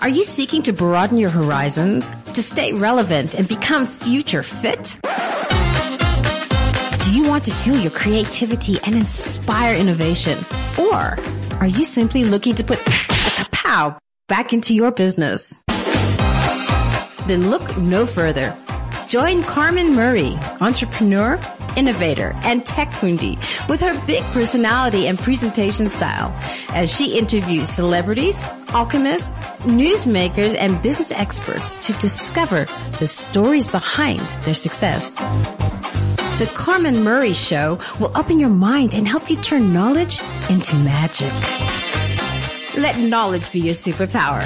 Are you seeking to broaden your horizons, to stay relevant and become future fit? Do you want to fuel your creativity and inspire innovation? Or are you simply looking to put the kapow back into your business? Then look no further. Join Carmen Murray, entrepreneur, innovator, and tech hundi, with her big personality and presentation style as she interviews celebrities, alchemists, newsmakers, and business experts to discover the stories behind their success. The Carmen Murray Show will open your mind and help you turn knowledge into magic. Let knowledge be your superpower.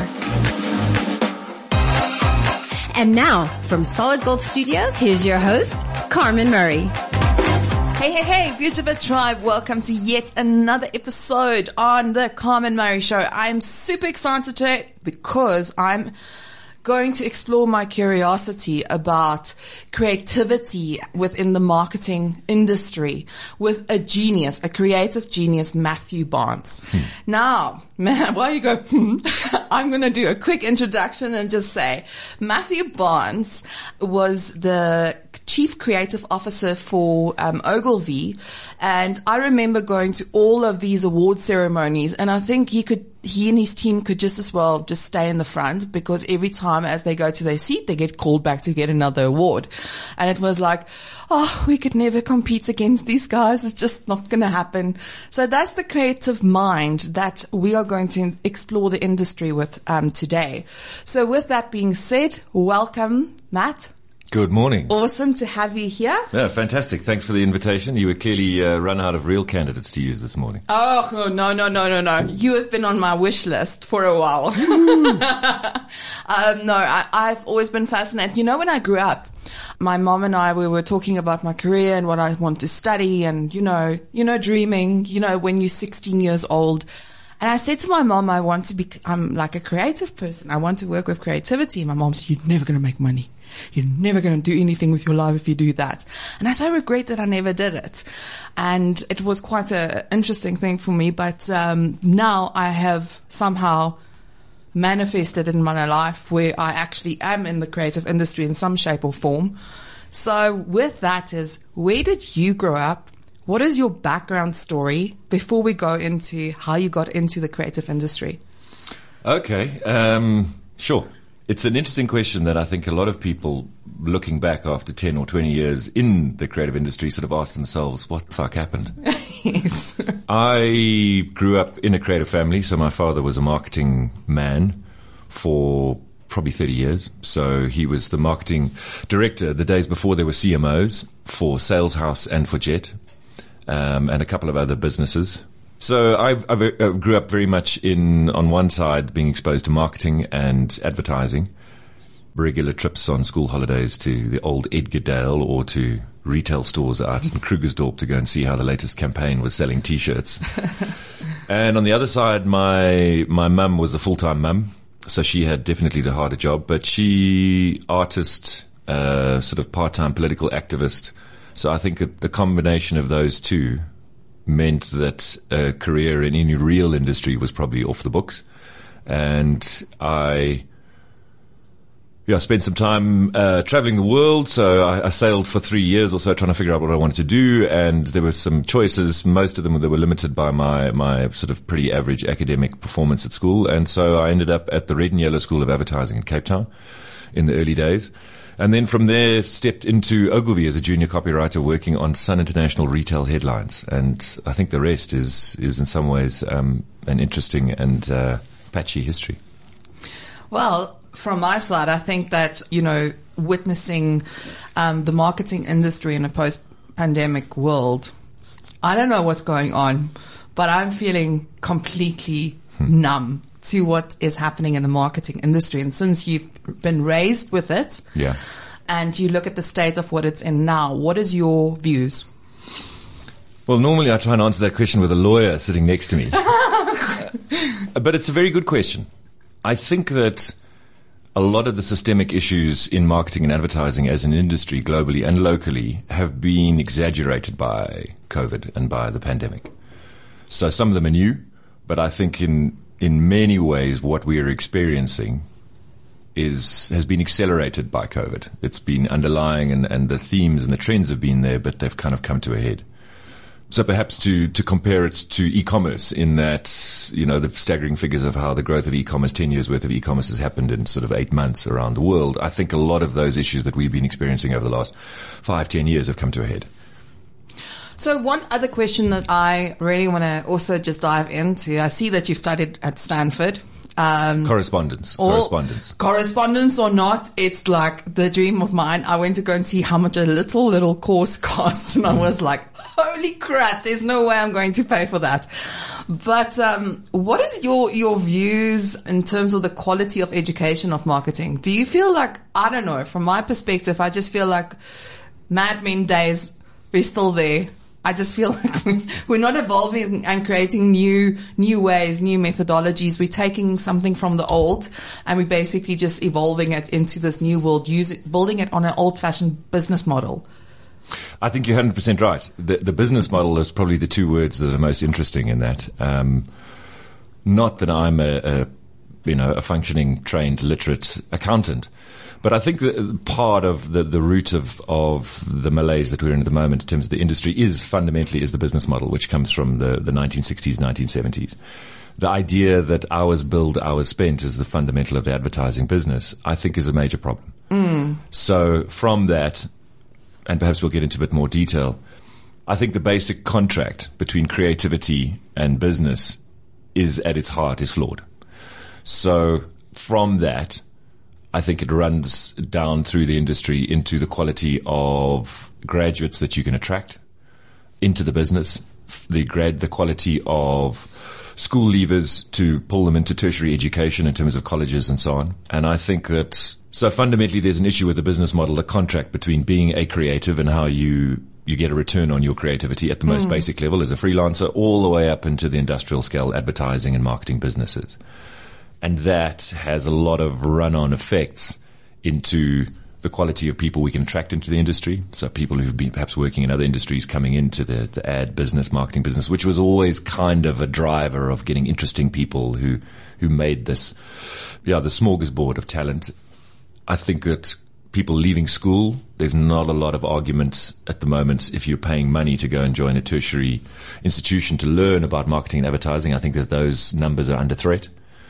And now, from Solid Gold Studios, here's your host, Carmen Murray. Hey, Future Tribe. Welcome to yet another episode on the Carmen Murray Show. I'm super excited today because I'm going to explore my curiosity about creativity within the marketing industry with a genius, a creative genius, Matthew Barnes. Now, while you go, I'm going to do a quick introduction and just say Matthew Barnes was the Chief Creative Officer for Ogilvy, and I remember going to all of these award ceremonies, and I think he and his team could just as well just stay in the front, because every time as they go to their seat, they get called back to get another award. And it was like, oh, we could never compete against these guys. It's just not going to happen. So that's the creative mind that we are going to explore the industry with today. So with that being said, welcome, Matt. Good morning. Awesome to have you here. Yeah, fantastic. Thanks for the invitation. You were clearly run out of real candidates to use this morning. Oh, no. You have been on my wish list for a while. I've always been fascinated. You know, when I grew up, my mom and I, we were talking about my career and what I want to study and, you know, dreaming, when you're 16 years old. And I said to my mom, I'm like a creative person. I want to work with creativity. My mom said, you're never going to make money. You're never going to do anything with your life if you do that. And I so regret that I never did it. And it was quite an interesting thing for me. But now I have somehow manifested in my life where I actually am in the creative industry in some shape or form. So with that is, where did you grow up? What is your background story before we go into how you got into the creative industry? Okay, sure. It's an interesting question that I think a lot of people looking back after 10 or 20 years in the creative industry sort of ask themselves, what the fuck happened? Yes. I grew up in a creative family, so my father was a marketing man for probably 30 years. So he was the marketing director the days before there were CMOs for Sales House and for Jet, and a couple of other businesses. So I grew up very much on one side, being exposed to marketing and advertising, regular trips on school holidays to the old Edgardale or to retail stores out in Krugersdorp to go and see how the latest campaign was selling T-shirts. And on the other side, my mum was a full-time mum, so she had definitely the harder job, but she artist, sort of part-time political activist. So I think that the combination of those two meant that a career in any real industry was probably off the books. And I spent some time traveling the world. So I sailed for 3 years or so trying to figure out what I wanted to do. And there were some choices, most of them that were limited by my sort of pretty average academic performance at school. And so I ended up at the Red and Yellow School of Advertising in Cape Town in the early days. And then from there, stepped into Ogilvy as a junior copywriter working on Sun International retail headlines. And I think the rest is in some ways an interesting and patchy history. Well, from my side, I think that, witnessing the marketing industry in a post-pandemic world, I don't know what's going on, but I'm feeling completely numb to what is happening in the marketing industry. And since you've been raised with it, and you look at the state of what it's in now, what is your views? Well, normally I try and answer that question with a lawyer sitting next to me. But it's a very good question. I think that a lot of the systemic issues in marketing and advertising as an industry globally and locally have been exaggerated by COVID and by the pandemic. So some of them are new, but I think in in many ways, what we are experiencing has been accelerated by COVID. It's been underlying, and the themes and the trends have been there, but they've kind of come to a head. So perhaps to compare it to e-commerce, in that, you know, the staggering figures of how the growth of e-commerce, 10 years worth of e-commerce, has happened in sort of 8 months around the world. I think a lot of those issues that we've been experiencing over the last 5-10 years have come to a head. So one other question that I really want to also just dive into, I see that you've studied at Stanford. Correspondence or not, it's like the dream of mine. I went to go and see how much a little course costs, and I was like, holy crap, there's no way I'm going to pay for that. But what is your views in terms of the quality of education of marketing? Do you feel like, I don't know, from my perspective, I just feel like Mad Men days, we're still there. I just feel like we're not evolving and creating new ways, new methodologies. We're taking something from the old, and we're basically just evolving it into this new world, building it on an old-fashioned business model. I think you're 100% right. The business model is probably the two words that are most interesting in that. Not that I'm a functioning, trained, literate accountant, but I think that part of the root of the malaise that we're in at the moment in terms of the industry is fundamentally the business model, which comes from the 1960s, 1970s. The idea that hours billed, hours spent is the fundamental of the advertising business, I think, is a major problem. So from that, and perhaps we'll get into a bit more detail, I think the basic contract between creativity and business is at its heart is flawed. So from that, I think it runs down through the industry into the quality of graduates that you can attract into the business, the quality of school leavers to pull them into tertiary education in terms of colleges and so on. And I think that, so fundamentally there's an issue with the business model, the contract between being a creative and how you get a return on your creativity at the most basic level as a freelancer, all the way up into the industrial scale advertising and marketing businesses. And that has a lot of run-on effects into the quality of people we can attract into the industry. So people who've been perhaps working in other industries coming into the ad business, marketing business, which was always kind of a driver of getting interesting people who made this, the smorgasbord of talent. I think that people leaving school, there's not a lot of argument at the moment if you're paying money to go and join a tertiary institution to learn about marketing and advertising. I think that those numbers are under threat.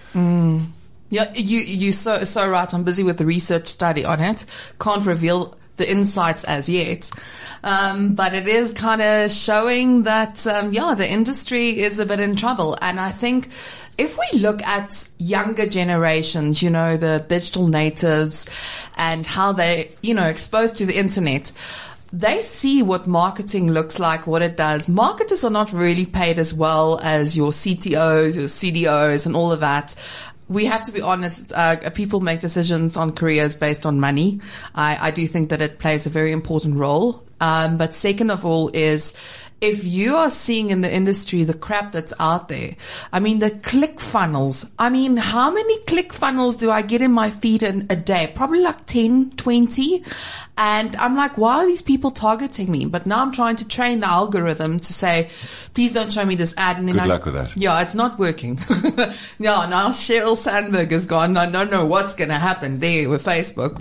Yeah, you're so right. I'm busy with the research study on it. Can't reveal the insights as yet. But it is kind of showing that, the industry is a bit in trouble. And I think if we look at younger generations, the digital natives and how they, exposed to the internet, they see what marketing looks like, what it does. Marketers are not really paid as well as your CTOs, your CDOs and all of that. We have to be honest, people make decisions on careers based on money. I do think that it plays a very important role. But second of all is, if you are seeing in the industry the crap that's out there, the click funnels. How many click funnels do I get in my feed in a day? Probably like 10, 20. And I'm like, why are these people targeting me? But now I'm trying to train the algorithm to say, please don't show me this ad. And then Good luck with that. Yeah, it's not working. Now Sheryl Sandberg is gone. I don't know what's going to happen there with Facebook,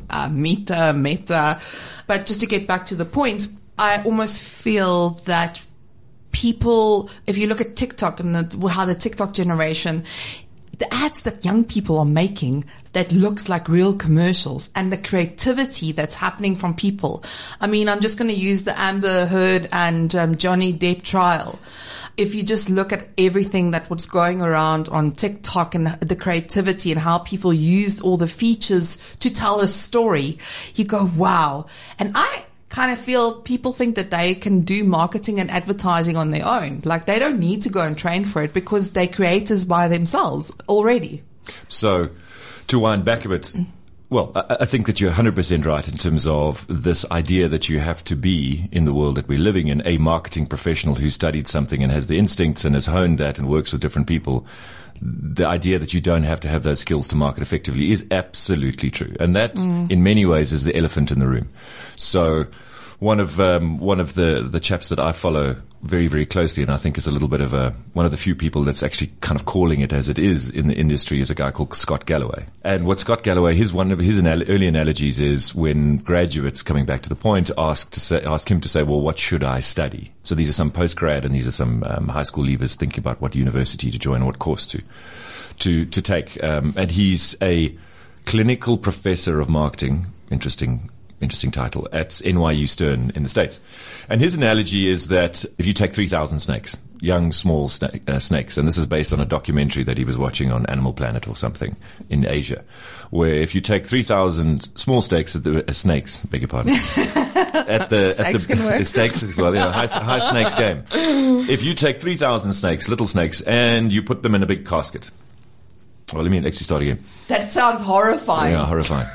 Meta. But just to get back to the point, I almost feel that people, if you look at TikTok and how the TikTok generation, the ads that young people are making that looks like real commercials, and the creativity that's happening from people. I'm just going to use the Amber Heard and Johnny Depp trial. If you just look at everything that was going around on TikTok and the creativity and how people used all the features to tell a story, you go, wow. And I kind of feel people think that they can do marketing and advertising on their own. Like, they don't need to go and train for it because they're creators by themselves already. So to wind back a bit, well, I think that you're 100% right in terms of this idea that you have to be, in the world that we're living in, a marketing professional who studied something and has the instincts and has honed that and works with different people. The idea that you don't have to have those skills to market effectively is absolutely true. And that, in many ways, is the elephant in the room. So one of the chaps that I follow very, very closely, and I think is a little bit of one of the few people that's actually kind of calling it as it is in the industry, is a guy called Scott Galloway. And what Scott Galloway, one of his early analogies is when graduates, coming back to the point, ask him to say, well, what should I study? So these are some postgrad and these are some high school leavers thinking about what university to join, what course to take. And he's a clinical professor of marketing, interesting title, at NYU Stern in the States. And his analogy is that if you take 3,000 snakes, young, small snakes, and this is based on a documentary that he was watching on Animal Planet or something in Asia, where if you take 3,000 small snakes, beg your pardon, the snakes as well, yeah, high snakes game. If you take 3,000 snakes, little snakes, and you put them in a big casket. Well, let me actually start again. That sounds horrifying. Yeah, horrifying.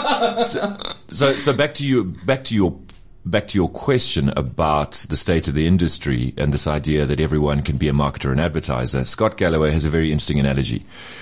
So back to your question about the state of the industry and this idea that everyone can be a marketer and advertiser. Scott Galloway has a very interesting analogy.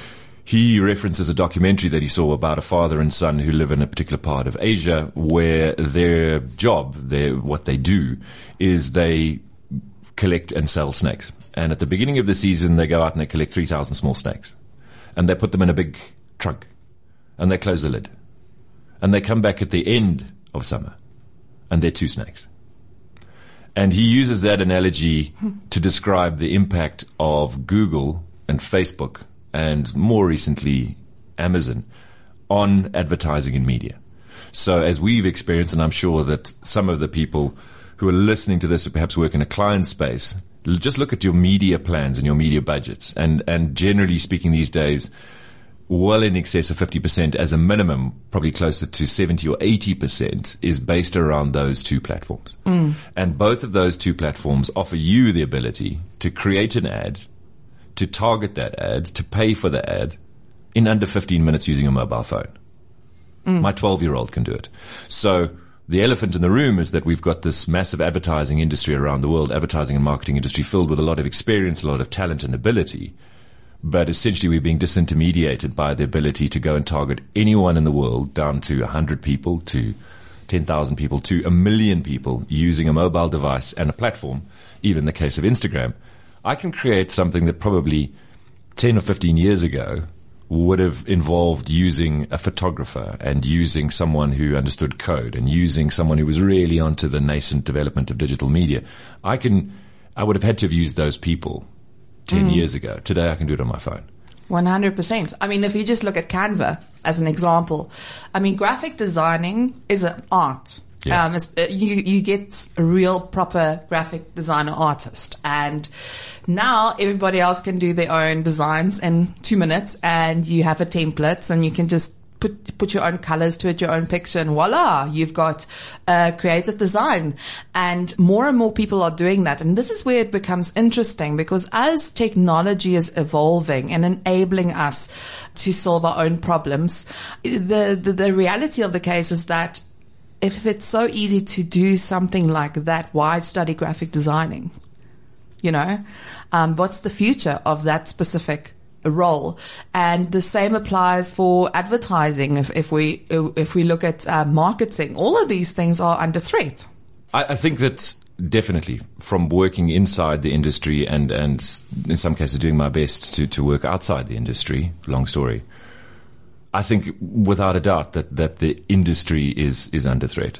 He references a documentary that he saw about a father and son who live in a particular part of Asia where their job, what they do, is they collect and sell snakes. And at the beginning of the season, they go out and they collect 3,000 small snakes. And they put them in a big trunk. And they close the lid. And they come back at the end of summer. And they're 2 snakes. And he uses that analogy to describe the impact of Google and Facebook and more recently Amazon on advertising and media. So as we've experienced, and I'm sure that some of the people who are listening to this who perhaps work in a client space, just look at your media plans and your media budgets. And generally speaking these days, well in excess of 50% as a minimum, probably closer to 70 or 80% is based around those 2 platforms. And both of those 2 platforms offer you the ability to create an ad, to target that ad, to pay for the ad in under 15 minutes using a mobile phone. My 12-year-old can do it. So the elephant in the room is that we've got this massive advertising industry around the world, advertising and marketing industry filled with a lot of experience, a lot of talent and ability. But essentially we're being disintermediated by the ability to go and target anyone in the world down to 100 people, to 10,000 people, to 1 million people using a mobile device and a platform. Even in the case of Instagram, I can create something that probably 10 or 15 years ago would have involved using a photographer and using someone who understood code and using someone who was really onto the nascent development of digital media. I would have had to have used those people 10 years ago. Today I can do it on my phone. 100%. I mean, if you just look at Canva as an example, I mean, graphic designing is an art. Yeah. You get a real proper graphic designer artist, and now everybody else can do their own designs in 2 minutes, and you have a template and you can just put your own colors to it, your own picture, and voila, you've got creative design. And more people are doing that. And this is where it becomes interesting, because as technology is evolving and enabling us to solve our own problems, the reality of the case is that if it's so easy to do something like that, why study graphic designing? You know, what's the future of that specific role? And the same applies for advertising. If we look at marketing, all of these things are under threat. I think that definitely, from working inside the industry and in some cases doing my best to work outside the industry, long story, I think without a doubt that the industry is under threat.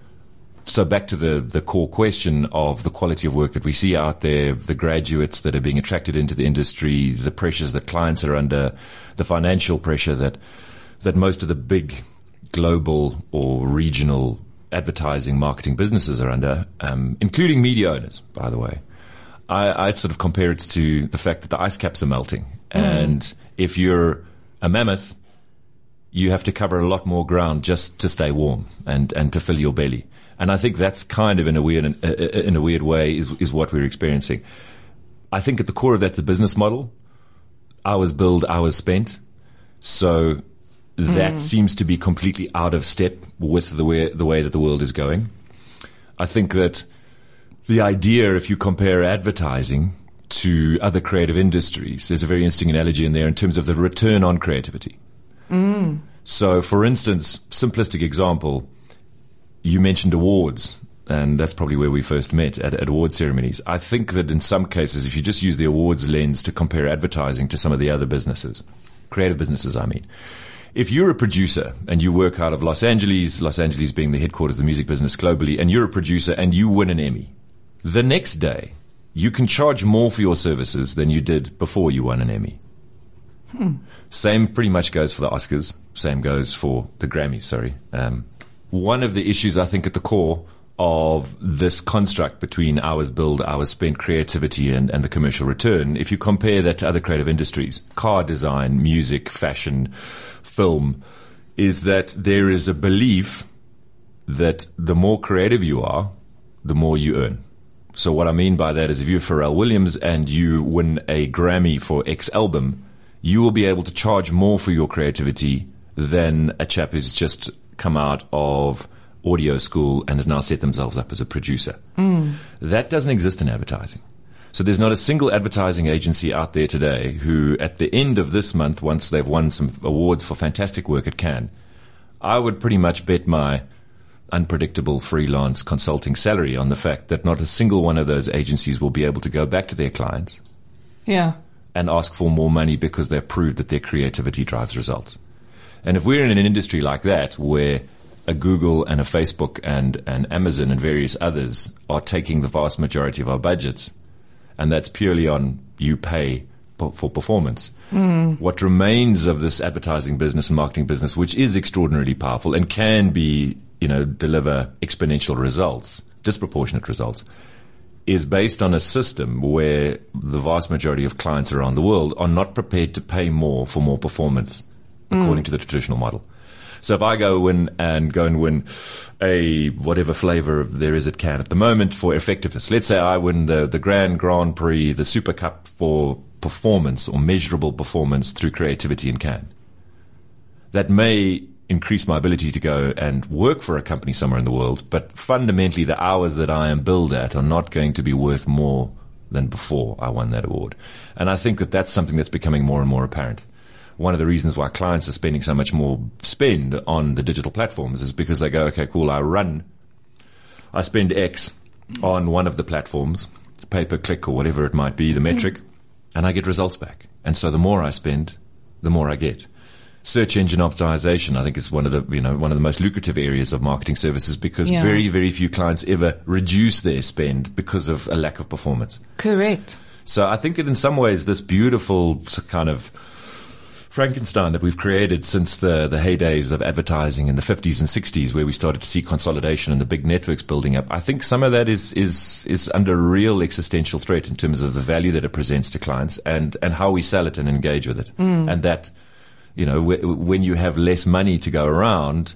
So back to the core question of the quality of work that we see out there, the graduates that are being attracted into the industry, the pressures that clients are under, the financial pressure that most of the big global or regional advertising marketing businesses are under, including media owners, by the way. I sort of compare it to the fact that the ice caps are melting. And if you're a mammoth, you have to cover a lot more ground just to stay warm and to fill your belly. And I think that's kind of in a weird way is what we're experiencing. I think at the core of that, the business model, hours billed, hours spent. So that seems to be completely out of step with the way that the world is going. I think that the idea, if you compare advertising to other creative industries, there's a very interesting analogy in there in terms of the return on creativity. So, for instance, simplistic example, you mentioned awards. and that's probably where we first met at award ceremonies. I think that in some cases, if you just use the awards lens to compare advertising to some of the other businesses, creative businesses, I mean, if you're a producer and you work out of Los Angeles being the headquarters of the music business globally, and you're a producer and you win an Emmy, the next day you can charge more for your services than you did before you won an Emmy. Same pretty much goes for the Oscars. Same goes for the Grammys, sorry. One of the issues, I think, at the core of this construct between hours billed, hours spent, creativity and the commercial return, if you compare that to other creative industries, car design, music, fashion, film, is that there is a belief that the more creative you are, the more you earn. So what I mean by that is if you're Pharrell Williams and you win a Grammy for X album, you will be able to charge more for your creativity than a chap who's just come out of audio school and has now set themselves up as a producer. That doesn't exist in advertising. So there's not a single advertising agency out there today who, at the end of this month, once they've won some awards for fantastic work at Cannes, I would pretty much bet my unpredictable freelance consulting salary on the fact that not a single one of those agencies will be able to go back to their clients and ask for more money because they've proved that their creativity drives results. And if we're in an industry like that where a Google and a Facebook and an Amazon and various others are taking the vast majority of our budgets, and that's purely on you pay for performance, what remains of this advertising business and marketing business, which is extraordinarily powerful and can be, deliver exponential results, disproportionate results, is based on a system where the vast majority of clients around the world are not prepared to pay more for more performance according to the traditional model. So if I go and win a whatever flavor there is at Cannes at the moment for effectiveness, let's say I win the Grand Prix, the Super Cup for performance or measurable performance through creativity in Cannes. That may increase my ability to go and work for a company somewhere in the world, but fundamentally the hours that I am billed at are not going to be worth more than before I won that award. And I think that that's something that's becoming more and more apparent. One of the reasons why clients are spending so much more spend on the digital platforms is because they go, okay, cool, I spend X on one of the platforms, pay per click or whatever it might be, the metric, and I get results back. And so the more I spend, the more I get. Search engine optimization, I think, is one of the most lucrative areas of marketing services because very, very few clients ever reduce their spend because of a lack of performance. Correct. So I think that in some ways this beautiful kind of Frankenstein that we've created since the heydays of advertising in the 50s and 60s, where we started to see consolidation and the big networks building up, I think some of that is under real existential threat in terms of the value that it presents to clients and how we sell it and engage with it. And that, when you have less money to go around,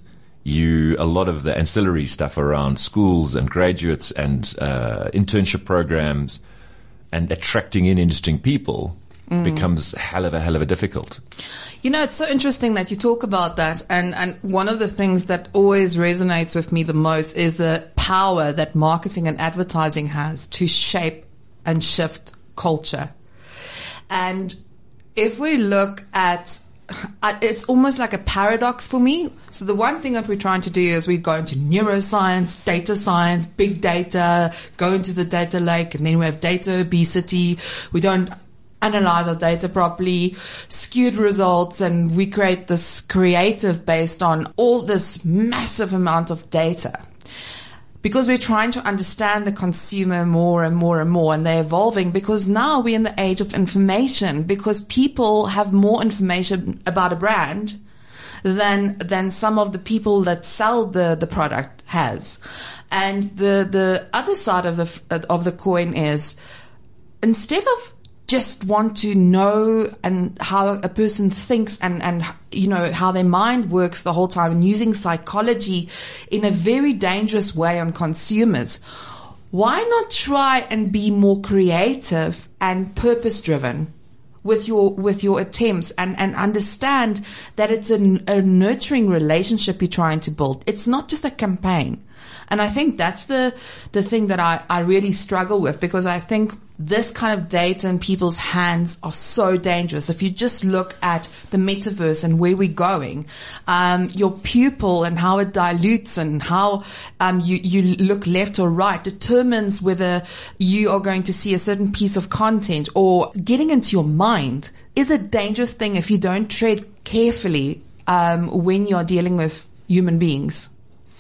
a lot of the ancillary stuff around schools and graduates and internship programs and attracting in interesting people becomes hell of a difficult. It's so interesting that you talk about that. And one of the things that always resonates with me the most is the power that marketing and advertising has to shape and shift culture. And if we look at, it's almost like a paradox for me. So the one thing that we're trying to do is we go into neuroscience, data science, big data, go into the data lake, and then we have data obesity. We don't analyze our data properly, skewed results, and we create this creative based on all this massive amount of data. Because we're trying to understand the consumer more and more and more, and they're evolving because now we're in the age of information, because people have more information about a brand than some of the people that sell the product has. And the other side of the coin is, instead of just want to know and how a person thinks and how their mind works the whole time, and using psychology in a very dangerous way on consumers, why not try and be more creative and purpose driven with your attempts and understand that it's a nurturing relationship you're trying to build. It's not just a campaign. And I think that's the thing that I really struggle with, because I think this kind of data in people's hands are so dangerous. If you just look at the metaverse and where we're going, your pupil and how it dilutes and how you look left or right determines whether you are going to see a certain piece of content, or getting into your mind is a dangerous thing if you don't tread carefully when you're dealing with human beings.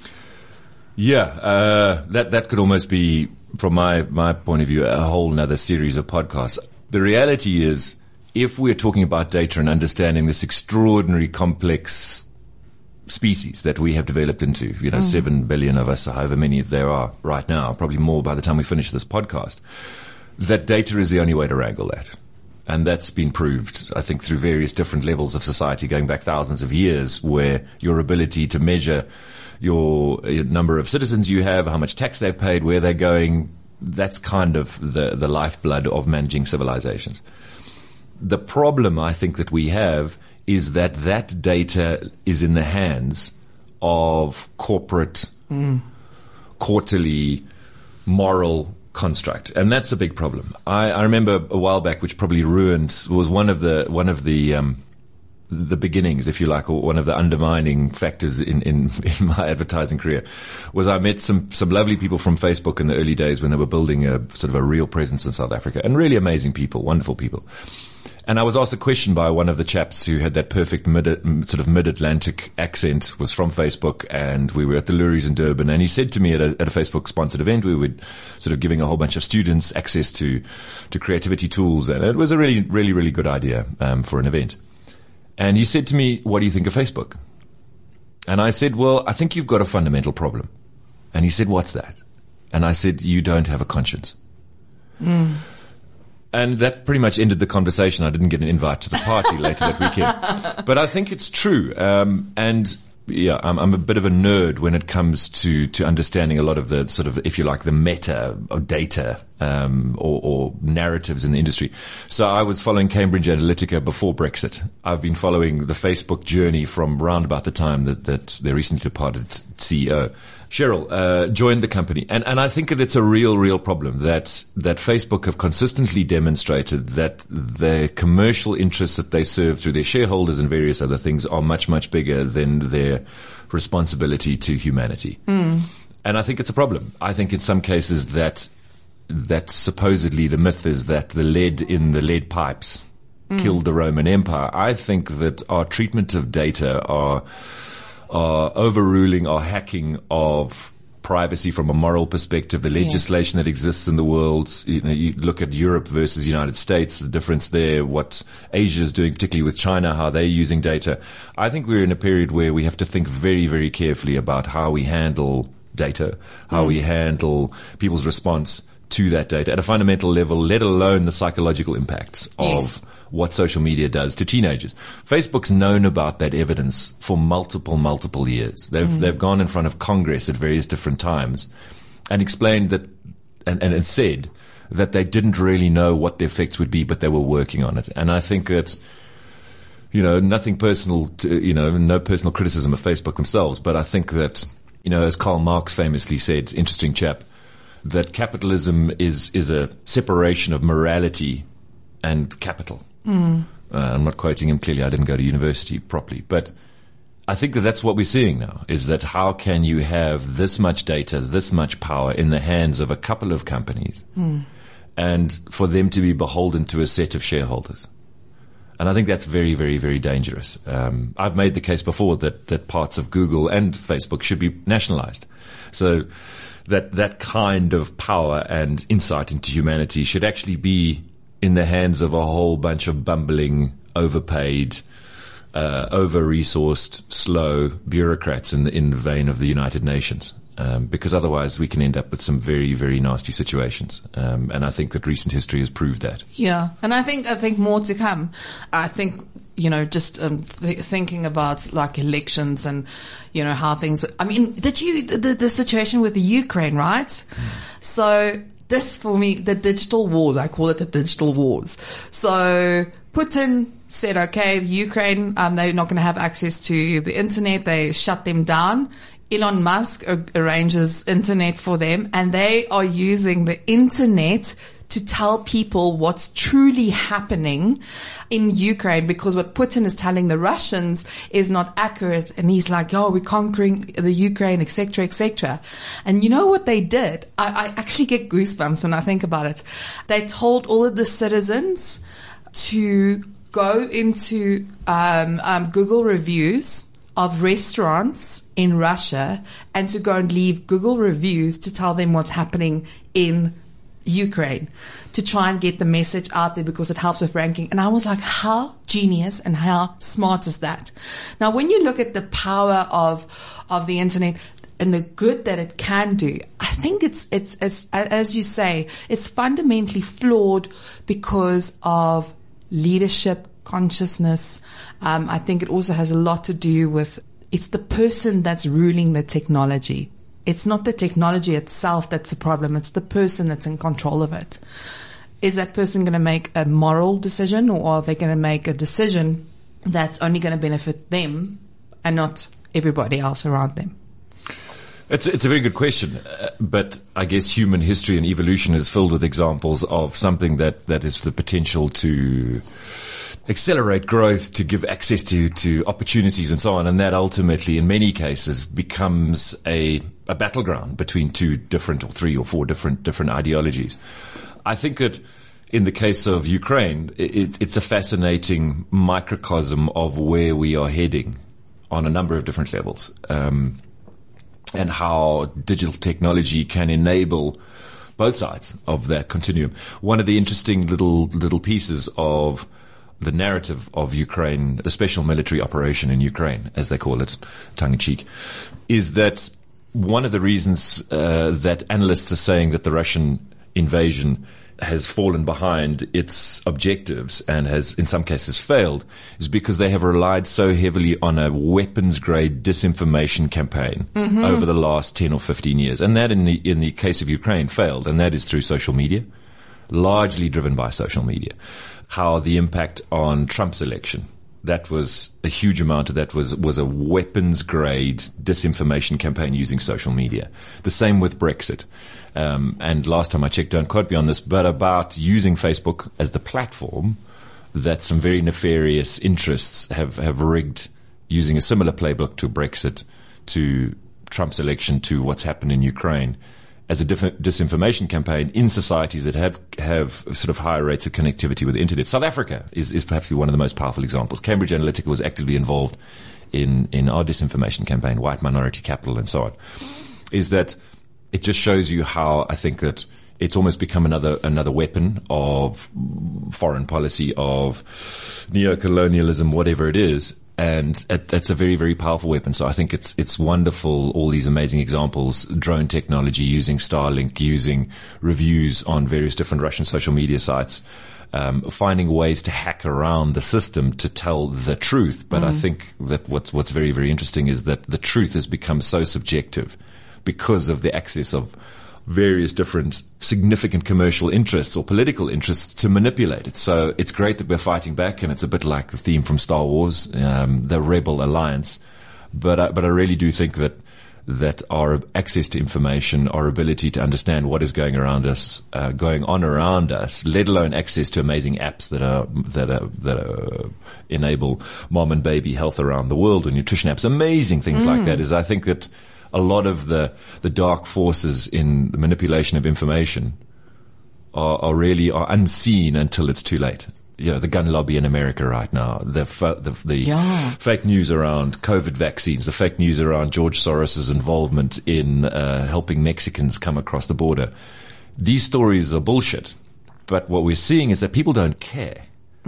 Yeah, that could almost be, from my point of view, a whole nother series of podcasts. The reality is, if we're talking about data and understanding this extraordinary complex species that we have developed into, 7 billion of us, or however many there are right now, probably more by the time we finish this podcast, that data is the only way to wrangle that. And that's been proved, I think, through various different levels of society going back thousands of years, where your ability to measure your number of citizens you have, how much tax they've paid, where they're going, that's kind of the lifeblood of managing civilizations. The problem, I think, that we have is that data is in the hands of corporate, quarterly, moral construct, and that's a big problem. I remember a while back, which probably was one of the beginnings, if you like, or one of the undermining factors in my advertising career, was I met some lovely people from Facebook in the early days when they were building a sort of a real presence in South Africa, and really amazing people, wonderful people. And I was asked a question by one of the chaps who had that perfect mid-Atlantic accent, was from Facebook, and we were at the Luries in Durban, and he said to me at a Facebook sponsored event, we were sort of giving a whole bunch of students access to creativity tools, and it was a really, really, really good idea for an event. And he said to me, "What do you think of Facebook?" And I said, "Well, I think you've got a fundamental problem." And he said, "What's that?" And I said, "You don't have a conscience." And that pretty much ended the conversation. I didn't get an invite to the party later that weekend. But I think it's true. And yeah, I'm a bit of a nerd when it comes to understanding a lot of the sort of, if you like, the meta of data, or narratives in the industry. So I was following Cambridge Analytica before Brexit. I've been following the Facebook journey from round about the time that their recently departed CEO, Sheryl, joined the company. And I think that it's a real problem that Facebook have consistently demonstrated that the commercial interests that they serve through their shareholders and various other things are much, much bigger than their responsibility to humanity. And I think it's a problem. I think in some cases that supposedly the myth is that the lead in the lead pipes killed the Roman Empire. I think that our treatment of data are overruling or hacking of privacy from a moral perspective, the legislation that exists in the world. You look at Europe versus United States, the difference there, what Asia is doing, particularly with China, how they're using data. I think we're in a period where we have to think very, very carefully about how we handle data, how we handle people's response to that data at a fundamental level, let alone the psychological impacts of what social media does to teenagers. Facebook's known about that evidence for multiple years. They've gone in front of Congress at various different times and explained that and said that they didn't really know what the effects would be, but they were working on it. And I think that, nothing personal no personal criticism of Facebook themselves, but I think that, as Karl Marx famously said, interesting chap, that capitalism is a separation of morality and capital. I'm not quoting him clearly. I didn't go to university properly, but I think that that's what we're seeing now, is that how can you have this much data, this much power in the hands of a couple of companies and for them to be beholden to a set of shareholders? And I think that's very, very, very dangerous. I've made the case before that parts of Google and Facebook should be nationalized. So that kind of power and insight into humanity should actually be in the hands of a whole bunch of bumbling, overpaid, over-resourced, slow bureaucrats in the vein of the United Nations. Because otherwise we can end up with some very, very nasty situations. And I think that recent history has proved that. Yeah. And I think more to come. I think, just thinking about like elections and, how things, the situation with the Ukraine, right? So this, for me, the digital wars, I call it the digital wars. So Putin said, okay, Ukraine, they're not going to have access to the internet. They shut them down. Elon Musk arranges internet for them, and they are using the internet to tell people what's truly happening in Ukraine, because what Putin is telling the Russians is not accurate. And he's like, "Oh, we're conquering the Ukraine, etc., etc." And you know what they did? I actually get goosebumps when I think about it. They told all of the citizens to go into Google reviews of restaurants in Russia and to go and leave Google reviews to tell them what's happening in Ukraine, to try and get the message out there, because it helps with ranking. And I was like, how genius and how smart is that? Now, when you look at the power of the internet and the good that it can do, I think it's as you say, it's fundamentally flawed because of leadership consciousness. I think it also has a lot to do with, it's the person that's ruling the technology. It's not the technology itself that's the problem. It's the person that's in control of it. Is that person going to make a moral decision, or are they going to make a decision that's only going to benefit them and not everybody else around them? It's a very good question, but I guess human history and evolution is filled with examples of something that is the potential to accelerate growth, to give access to opportunities and so on. And that ultimately, in many cases, becomes a battleground between two different or three or four different ideologies. I think that in the case of Ukraine, it's a fascinating microcosm of where we are heading on a number of different levels. And how digital technology can enable both sides of that continuum. One of the interesting little pieces of the narrative of Ukraine, the special military operation in Ukraine, as they call it, tongue-in-cheek, is that one of the reasons that analysts are saying that the Russian invasion has fallen behind its objectives and has in some cases failed is because they have relied so heavily on a weapons-grade disinformation campaign over the last 10 or 15 years. And that in the case of Ukraine failed, and that is through social media, largely driven by social media. How the impact on Trump's election, that was a huge amount of that was a weapons-grade disinformation campaign using social media. The same with Brexit. And last time I checked, don't quote me on this, but about using Facebook as the platform that some very nefarious interests have rigged, using a similar playbook to Brexit, to Trump's election, to what's happened in Ukraine, as a disinformation campaign in societies that have sort of higher rates of connectivity with the internet. South Africa is perhaps one of the most powerful examples. Cambridge Analytica was actively involved in our disinformation campaign, white minority capital and so on. Is that it just shows you how I think that it's almost become another weapon of foreign policy, of neocolonialism, whatever it is. And that's a very, very powerful weapon. So I think it's wonderful, all these amazing examples, drone technology, using Starlink, using reviews on various different Russian social media sites, finding ways to hack around the system to tell the truth. But I think that what's very, very interesting is that the truth has become so subjective because of the access of various different significant commercial interests or political interests to manipulate it. So it's great that we're fighting back, and it's a bit like the theme from Star Wars, the Rebel Alliance. But I really do think that our access to information, our ability to understand what is going on around us, let alone access to amazing apps that enable mom and baby health around the world, and nutrition apps, amazing things like that, is I think that a lot of the dark forces in the manipulation of information are really unseen until it's too late. You know, the gun lobby in America right now, the fake news around COVID vaccines, the fake news around George Soros's involvement in helping Mexicans come across the border. These stories are bullshit. But what we're seeing is that people don't care.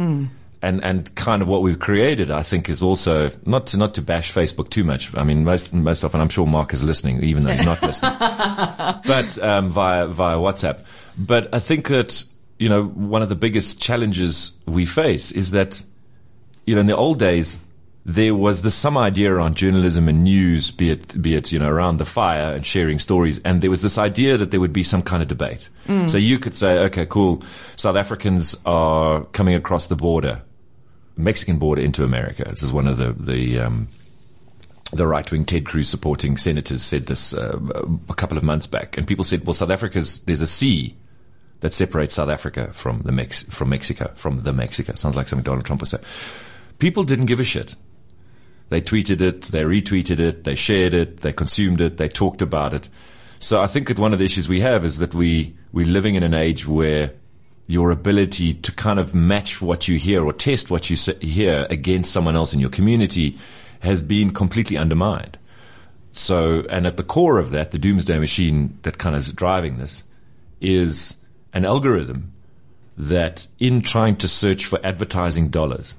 And kind of what we've created, I think, is also not to bash Facebook too much. I mean, most often, I'm sure Mark is listening, even though he's not listening, but via WhatsApp. But I think that, you know, one of the biggest challenges we face is that, you know, in the old days, there was some idea around journalism and news, be it, you know, around the fire and sharing stories. And there was this idea that there would be some kind of debate. So you could say, okay, cool. South Africans are coming across the border, Mexican border into America. This is one of the the right-wing Ted Cruz supporting senators said this a couple of months back. And people said, well, there's a sea that separates South Africa from Mexico. Sounds like something Donald Trump would say. People didn't give a shit. They tweeted it, they retweeted it, they shared it, they consumed it, they talked about it. So I think that one of the issues we have is that we're living in an age where your ability to kind of match what you hear or test what you hear against someone else in your community has been completely undermined. So, and at the core of that, the doomsday machine that kind of is driving this is an algorithm that, in trying to search for advertising dollars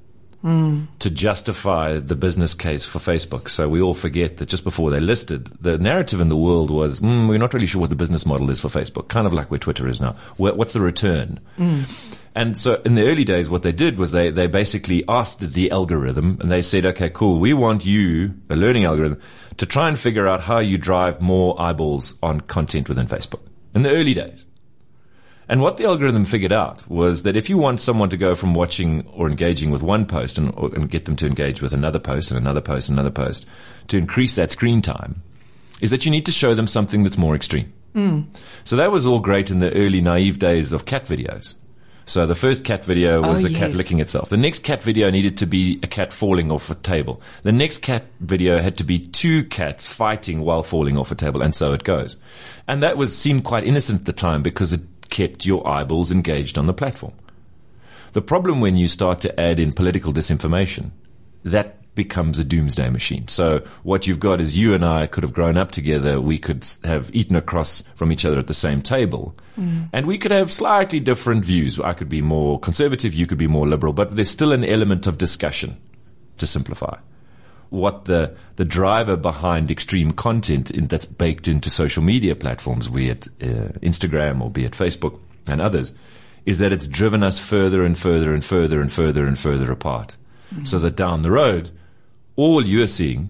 to justify the business case for Facebook. So we all forget that just before they listed, the narrative in the world was, we're not really sure what the business model is for Facebook, kind of like where Twitter is now. What's the return? And so in the early days, what they did was they basically asked the algorithm, and they said, okay, cool, we want you, a learning algorithm, to try and figure out how you drive more eyeballs on content within Facebook in the early days. And what the algorithm figured out was that if you want someone to go from watching or engaging with one post and get them to engage with another post and another post and another post, to increase that screen time, is that you need to show them something that's more extreme. So that was all great in the early naive days of cat videos. So the first cat video was a cat licking itself. The next cat video needed to be a cat falling off a table. The next cat video had to be two cats fighting while falling off a table, and so it goes. And that seemed quite innocent at the time because it kept your eyeballs engaged on the platform. The problem when you start to add in political disinformation, that becomes a doomsday machine. So what you've got is you and I could have grown up together. We could have eaten across from each other at the same table. And we could have slightly different views. I could be more conservative, you could be more liberal, but there's still an element of discussion, to simplify. What the driver behind extreme content that's baked into social media platforms, be it Instagram or be it Facebook and others, is that it's driven us further and further and further and further and further apart. So that down the road, all you're seeing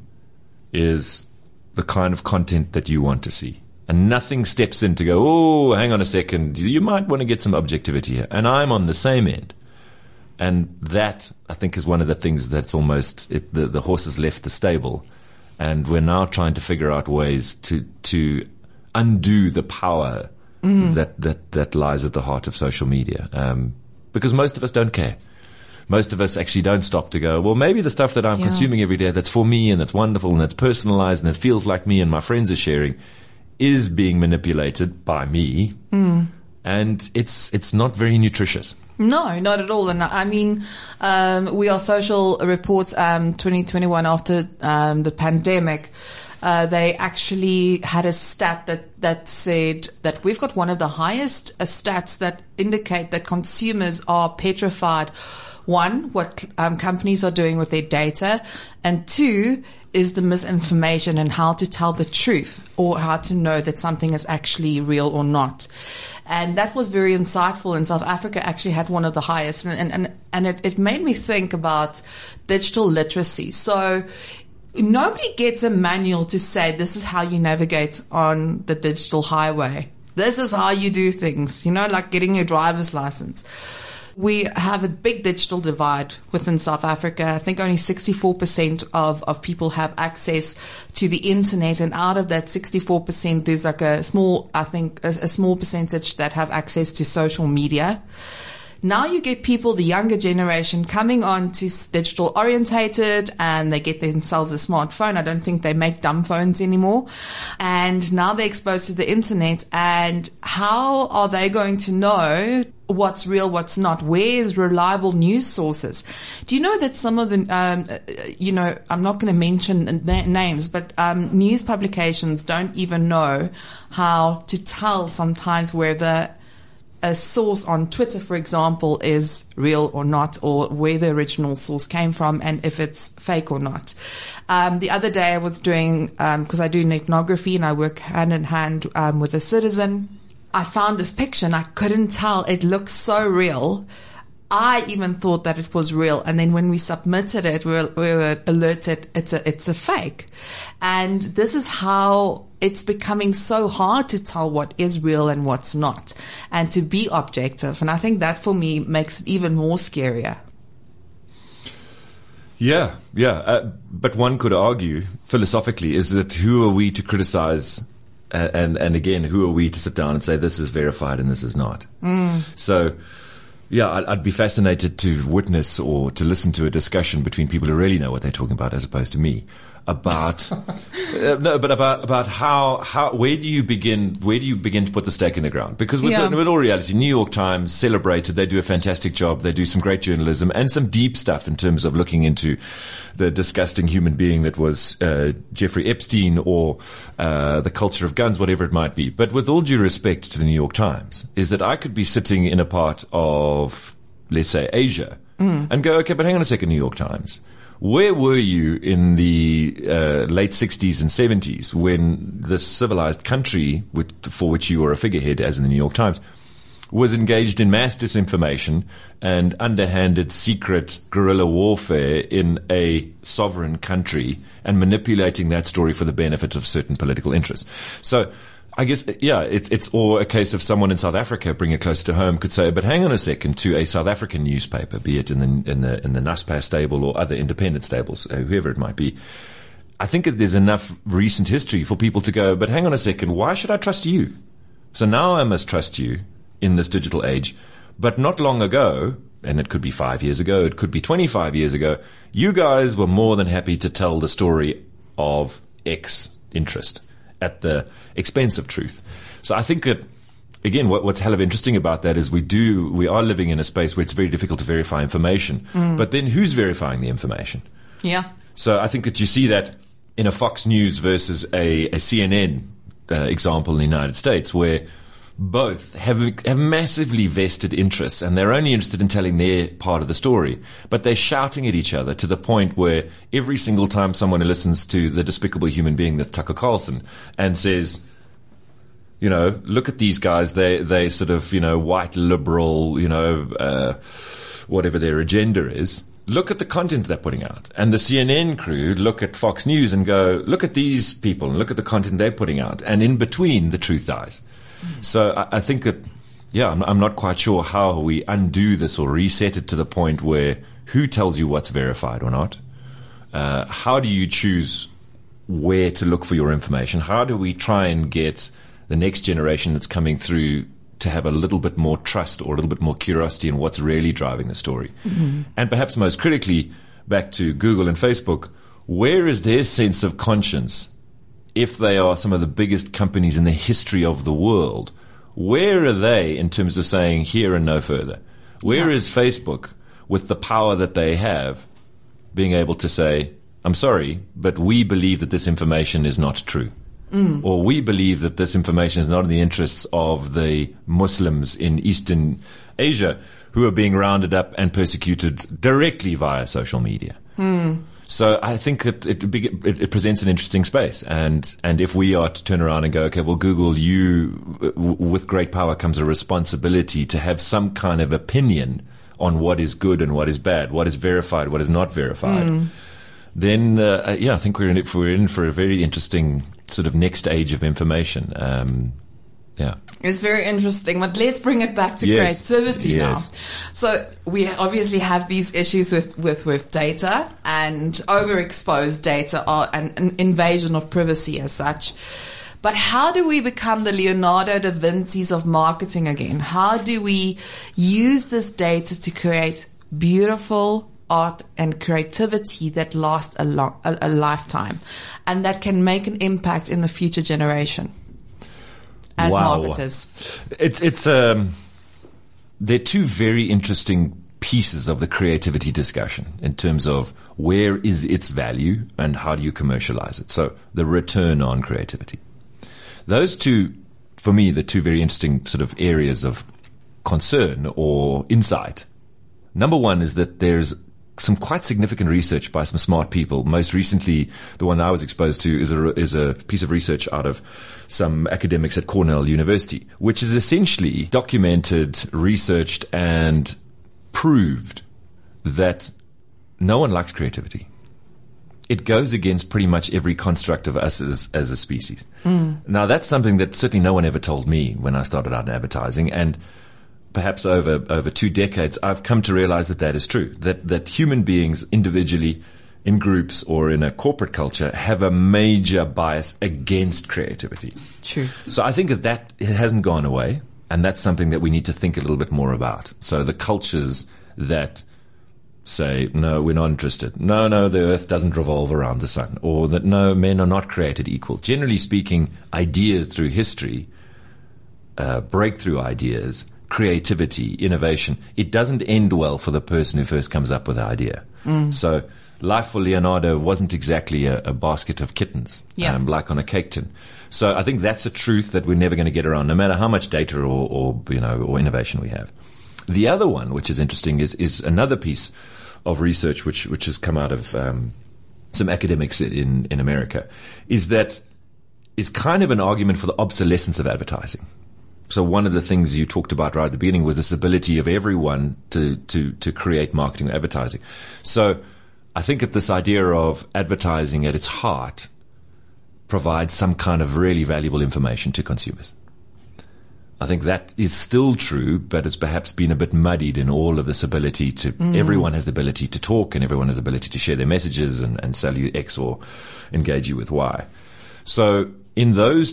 is the kind of content that you want to see. And nothing steps in to go, oh, hang on a second, you might want to get some objectivity here. And I'm on the same end. And that, I think, is one of the things that's almost, the horse has left the stable. And we're now trying to figure out ways to undo the power that lies at the heart of social media. Because most of us don't care. Most of us actually don't stop to go, well, maybe the stuff that I'm consuming every day that's for me and that's wonderful and that's personalized and it feels like me and my friends are sharing is being manipulated by me. And it's not very nutritious. No, not at all. And I mean, we are Social Reports 2021 after the pandemic. They actually had a stat that said that we've got one of the highest stats that indicate that consumers are petrified. One, what companies are doing with their data, and two is the misinformation and how to tell the truth or how to know that something is actually real or not. And that was very insightful. And South Africa actually had one of the highest. And it made me think about digital literacy. So nobody gets a manual to say this is how you navigate on the digital highway. This is how you do things, like getting your driver's license. We have a big digital divide within South Africa. I think only 64% of people have access to the internet. And out of that 64%, there's like a small percentage that have access to social media. Now you get people, the younger generation, coming on to digital orientated, and they get themselves a smartphone. I don't think they make dumb phones anymore. And now they're exposed to the internet. And how are they going to know what's real, what's not? Where's reliable news sources? Do you know that some of the, I'm not going to mention names, but news publications don't even know how to tell sometimes whether a source on Twitter, for example, is real or not, or where the original source came from and if it's fake or not. The other day I was doing, because I do ethnography and I work hand in hand with a citizen. I found this picture and I couldn't tell. It looked so real. I even thought that it was real. And then when we submitted it, we were alerted it's a fake. And this is how it's becoming so hard to tell what is real and what's not, and to be objective. And I think that for me makes it even more scarier. Yeah. But one could argue philosophically is that who are we to criticize, and again, who are we to sit down and say this is verified and this is not? So, yeah, I'd be fascinated to witness or to listen to a discussion between people who really know what they're talking about, as opposed to me, about about how where do you begin to put the stake in the ground? Because with all reality, New York Times celebrated, they do a fantastic job, they do some great journalism and some deep stuff in terms of looking into the disgusting human being that was Jeffrey Epstein, or the culture of guns, whatever it might be. But with all due respect to the New York Times, is that I could be sitting in a part of, let's say, Asia, and go, okay, but hang on a second, New York Times. Where were you in the late 60s and 70s when the civilized country for which you were a figurehead, as in the New York Times, was engaged in mass disinformation and underhanded secret guerrilla warfare in a sovereign country and manipulating that story for the benefit of certain political interests? So I guess, yeah, it's or a case of someone in South Africa, bring it closer to home, could say, but hang on a second, to a South African newspaper, be it in the Naspers stable or other independent stables, whoever it might be. I think that there's enough recent history for people to go, but hang on a second, why should I trust you? So now I must trust you in this digital age. But not long ago, and it could be 5 years ago, it could be 25 years ago, you guys were more than happy to tell the story of X interest at the expense of truth. So I think that, again, what's hell of interesting about that is we are living in a space where it's very difficult to verify information. But then who's verifying the information? Yeah. So I think that you see that in a Fox News versus a CNN example in the United States, where both have massively vested interests, and they're only interested in telling their part of the story, but they're shouting at each other to the point where every single time someone listens to the despicable human being that's Tucker Carlson and says, you know, look at these guys, they sort of, you know, white liberal, you know, whatever their agenda is, look at the content they're putting out. And the CNN crew look at Fox News and go, look at these people and look at the content they're putting out. And in between, the truth dies. So I think that, yeah, I'm not quite sure how we undo this or reset it to the point where who tells you what's verified or not? How do you choose where to look for your information? How do we try and get the next generation that's coming through to have a little bit more trust or a little bit more curiosity in what's really driving the story? And perhaps most critically, back to Google and Facebook, where is their sense of conscience? If they are some of the biggest companies in the history of the world, where are they in terms of saying here and no further? Where is Facebook with the power that they have being able to say, I'm sorry, but we believe that this information is not true? Or we believe that this information is not in the interests of the Muslims in Eastern Asia who are being rounded up and persecuted directly via social media. So I think that it presents an interesting space. And if we are to turn around and go, okay, well, Google, with great power comes a responsibility to have some kind of opinion on what is good and what is bad, what is verified, what is not verified. Then, I think we're in for a very interesting sort of next age of information. It's very interesting, but let's bring it back to creativity now. So we obviously have these issues with data and overexposed data or an invasion of privacy as such. But how do we become the Leonardo da Vinci's of marketing again? How do we use this data to create beautiful art and creativity that lasts a lifetime and that can make an impact in the future generation? As marketers, they're two very interesting pieces of the creativity discussion in terms of where is its value and how do you commercialize it. So the return on creativity. Those two, for me, the two very interesting sort of areas of concern or insight. Number one is that there's some quite significant research by some smart people. Most recently, the one I was exposed to is a piece of research out of some academics at Cornell University, which is essentially documented, researched, and proved that no one likes creativity. It goes against pretty much every construct of us as a species. Now, that's something that certainly no one ever told me when I started out in advertising, perhaps over 2 decades, I've come to realize that is true. That human beings individually, in groups or in a corporate culture, have a major bias against creativity. True. So I think that it hasn't gone away, and that's something that we need to think a little bit more about. So the cultures that say, no, we're not interested. No, the earth doesn't revolve around the sun. Or that, no, men are not created equal. Generally speaking, ideas through history, breakthrough ideas, creativity, innovation, it doesn't end well for the person who first comes up with the idea. So life for Leonardo wasn't exactly a basket of kittens, like on a cake tin. So I think that's a truth that we're never going to get around, no matter how much data or innovation we have. The other one, which is interesting, is another piece of research which has come out of some academics in America, is kind of an argument for the obsolescence of advertising. So one of the things you talked about right at the beginning was this ability of everyone to create marketing or advertising. So I think that this idea of advertising at its heart provides some kind of really valuable information to consumers. I think that is still true, but it's perhaps been a bit muddied in all of this ability to, everyone has the ability to talk and everyone has the ability to share their messages and sell you X or engage you with Y. So in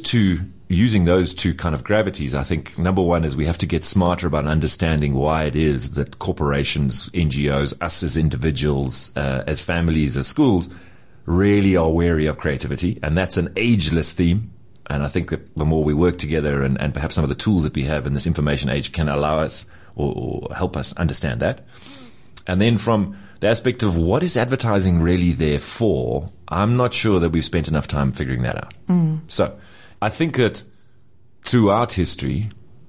using those two kind of gravities, I think number one is we have to get smarter about understanding why it is that corporations, NGOs, us as individuals, as families, as schools, really are wary of creativity. And that's an ageless theme. And I think that the more we work together and perhaps some of the tools that we have in this information age can allow us or help us understand that. And then from the aspect of what is advertising really there for, I'm not sure that we've spent enough time figuring that out. So I think that throughout history,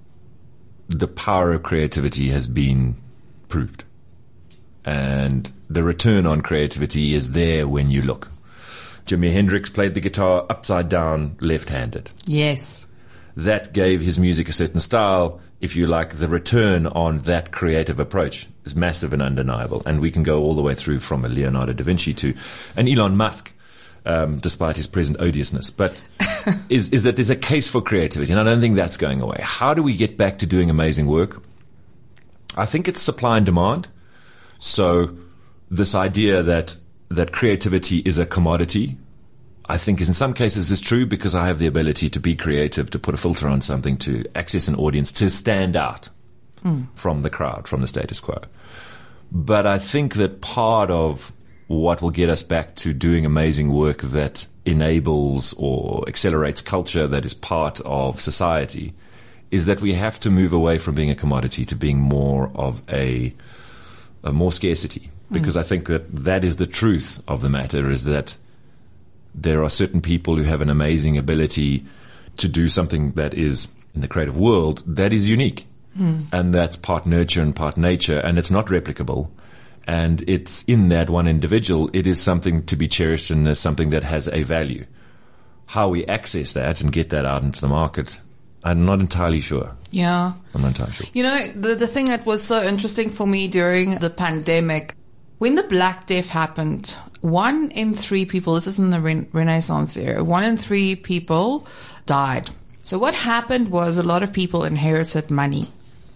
the power of creativity has been proved. And the return on creativity is there when you look. Jimi Hendrix played the guitar upside down, left-handed. Yes. That gave his music a certain style. If you like, the return on that creative approach is massive and undeniable. And we can go all the way through from a Leonardo da Vinci to an Elon Musk, despite his present odiousness. But is that there's a case for creativity, and I don't think that's going away. How do we get back to doing amazing work? I think it's supply and demand. So this idea that creativity is a commodity, I think is in some cases is true, because I have the ability to be creative, to put a filter on something, to access an audience, to stand out from the crowd, from the status quo. But I think that part of what will get us back to doing amazing work that enables or accelerates culture that is part of society is that we have to move away from being a commodity to being more of a more scarcity. Because I think that is the truth of the matter, is that there are certain people who have an amazing ability to do something that is, in the creative world, that is unique. And that's part nurture and part nature, and it's not replicable. And it's in that one individual, it is something to be cherished and is something that has a value. How we access that and get that out into the market, I'm not entirely sure. Yeah. I'm not entirely sure. You know, the thing that was so interesting for me during the pandemic, when the Black Death happened, 1 in 3 people, this is in the Renaissance era, 1 in 3 people died. So what happened was a lot of people inherited money.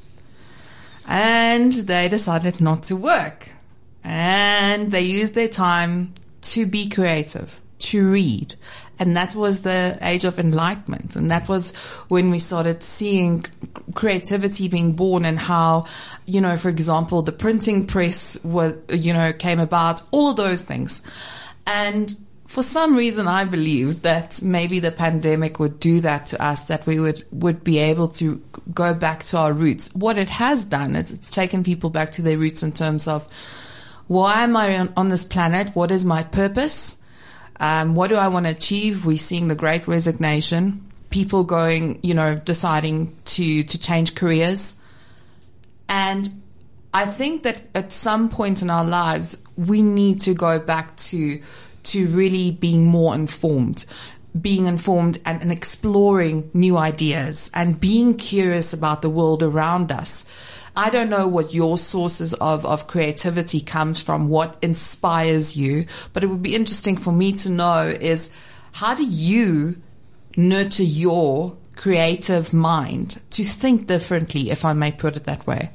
And they decided not to work. And they used their time to be creative, to read. And that was the age of enlightenment. And that was when we started seeing creativity being born, and how, you know, for example, the printing press came about, all of those things. And for some reason, I believed that maybe the pandemic would do that to us, that we would be able to go back to our roots. What it has done is it's taken people back to their roots in terms of, why am I on this planet? What is my purpose? What do I want to achieve? We're seeing the Great Resignation, people going, deciding to change careers. And I think that at some point in our lives, we need to go back to really being more informed, and exploring new ideas and being curious about the world around us. I don't know what your sources of creativity comes from, what inspires you, but it would be interesting for me to know is, how do you nurture your creative mind to think differently, if I may put it that way?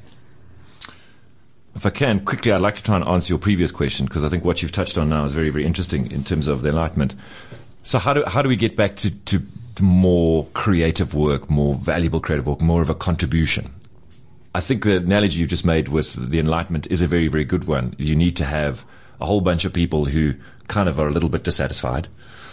If I can, quickly, I'd like to try and answer your previous question, because I think what you've touched on now is very, very interesting in terms of the Enlightenment. So how do we get back to more creative work, more valuable creative work, more of a contribution? I think the analogy you just made with the Enlightenment is a very, very good one. You need to have a whole bunch of people who kind of are a little bit dissatisfied,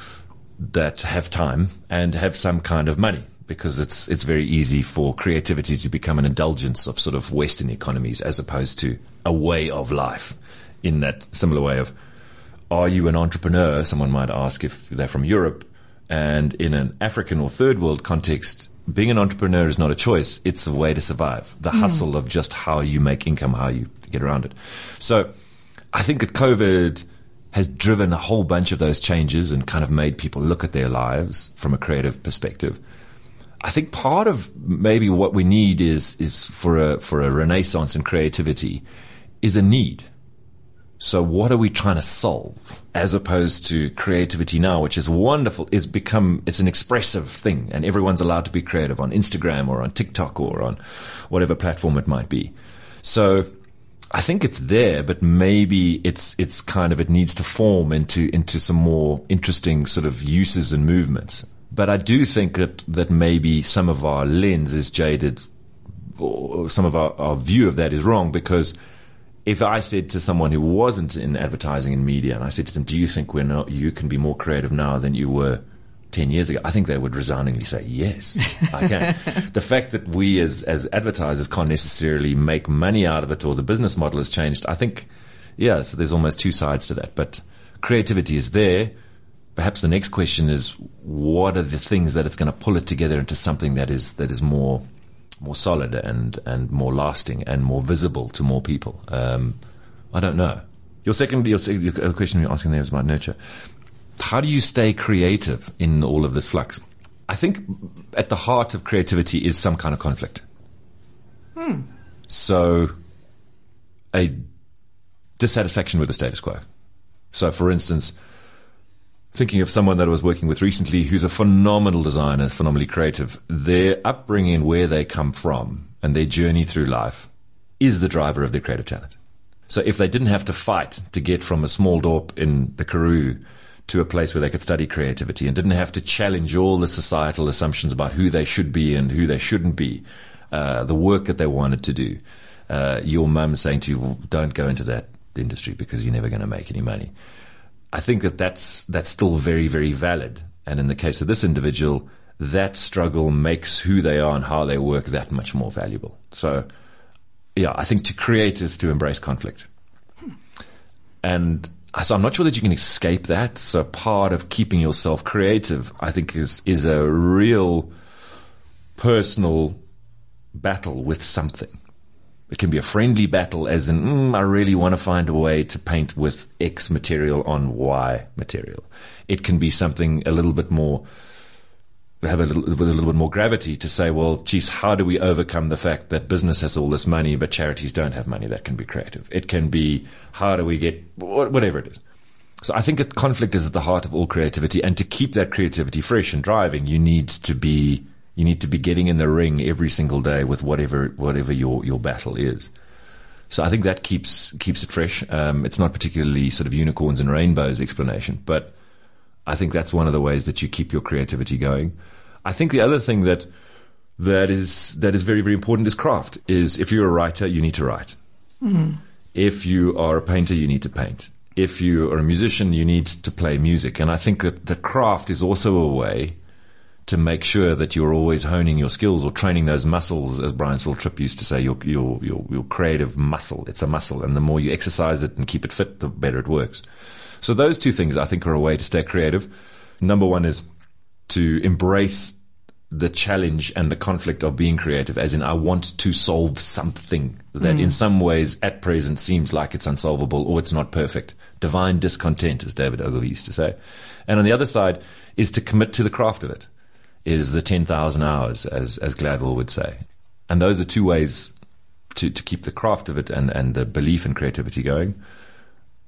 that have time and have some kind of money, because it's very easy for creativity to become an indulgence of sort of Western economies as opposed to a way of life, in that similar way of, are you an entrepreneur? Someone might ask if they're from Europe, and in an African or third world context, being an entrepreneur is not a choice. It's a way to survive. The hustle of just how you make income, how you get around it. So I think that COVID has driven a whole bunch of those changes and kind of made people look at their lives from a creative perspective. I think part of maybe what we need is for a renaissance in creativity is a need. So what are we trying to solve, as opposed to creativity now, which is wonderful, it's an expressive thing, and everyone's allowed to be creative on Instagram or on TikTok or on whatever platform it might be. So I think it's there, but maybe it's kind of, it needs to form into some more interesting sort of uses and movements. But I do think that maybe some of our lens is jaded, or some of our view of that is wrong, because if I said to someone who wasn't in advertising and media, and I said to them, do you think you can be more creative now than you were 10 years ago? I think they would resoundingly say, yes, I can. The fact that we as advertisers can't necessarily make money out of it, or the business model has changed, I think, yeah, so there's almost two sides to that. But creativity is there. Perhaps the next question is, what are the things that it's going to pull it together into something that is more solid and more lasting and more visible to more people? I don't know. Your question you're asking there was about nurture. How do you stay creative in all of this flux? I think at the heart of creativity is some kind of conflict. So a dissatisfaction with the status quo. So for instance, thinking of someone that I was working with recently who's a phenomenal designer, phenomenally creative, their upbringing, where they come from, and their journey through life is the driver of their creative talent. So if they didn't have to fight to get from a small dorp in the Karoo to a place where they could study creativity, and didn't have to challenge all the societal assumptions about who they should be and who they shouldn't be, the work that they wanted to do, your mum saying to you, well, don't go into that industry because you're never going to make any money. I think that's still very, very valid. And in the case of this individual, that struggle makes who they are and how they work that much more valuable. So, yeah, I think to create is to embrace conflict. And so I'm not sure that you can escape that. So part of keeping yourself creative, I think, is a real personal battle with something. It can be a friendly battle, as in, I really want to find a way to paint with X material on Y material. It can be something a little bit more, with a little bit more gravity, to say, well, geez, how do we overcome the fact that business has all this money, but charities don't have money? That can be creative. It can be, how do we get, whatever it is. So I think that conflict is at the heart of all creativity, and to keep that creativity fresh and driving, you need to be getting in the ring every single day with whatever your battle is. So I think that keeps it fresh. It's not particularly sort of unicorns and rainbows explanation, but I think that's one of the ways that you keep your creativity going. I think the other thing that is very, very important is craft. Is if you're a writer, you need to write. Mm-hmm. If you are a painter, you need to paint. If you are a musician, you need to play music. And I think that the craft is also a way to make sure that you're always honing your skills or training those muscles, as Brian Saltrip used to say, your creative muscle. It's a muscle, and the more you exercise it and keep it fit, the better it works. So those two things, I think, are a way to stay creative. Number one is to embrace the challenge and the conflict of being creative, as in, I want to solve something that in some ways at present seems like it's unsolvable or it's not perfect. Divine discontent, as David Ogilvy used to say. And on the other side is to commit to the craft of it. Is the 10,000 hours, as Gladwell would say. And those are two ways to keep the craft of it and the belief in creativity going.